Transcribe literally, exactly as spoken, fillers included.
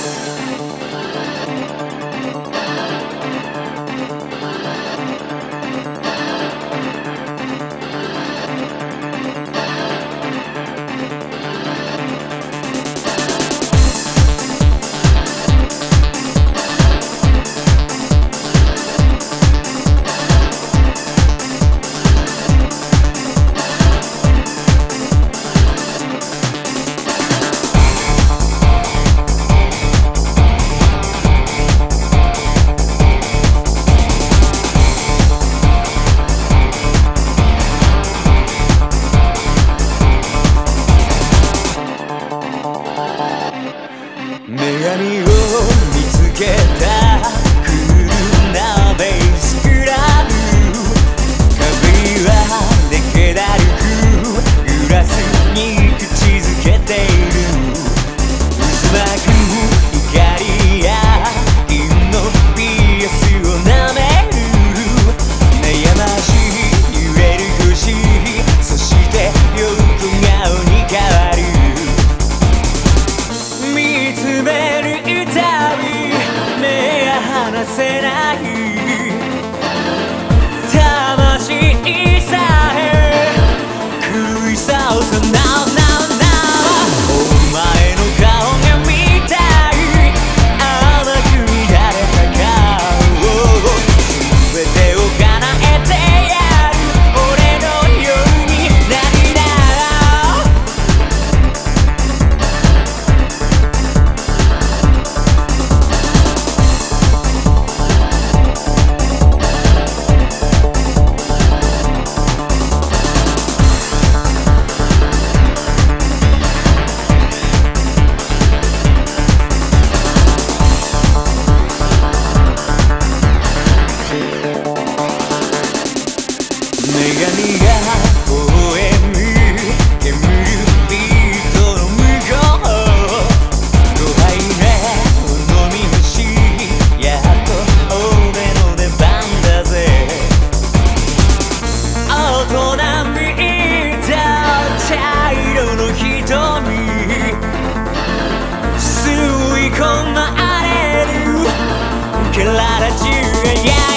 女神を見つけたクールなベースクラブ、壁はでけだるくグラスに口づけている。渦巻く光や銀のピアスを舐める。悩ましい揺れる腰、そして横顔に変わる。見つめるたび目が離せない。魂さえ狂いそうさ Now now now お前の顔が見たい。甘く乱れた顔全てを叶えてやる。俺のようになりな女神が微笑む煙るビートの向こう。ドハイなお飲み虫、やっと俺の出番だぜ。大人びた茶色の瞳、吸い込まれる体中が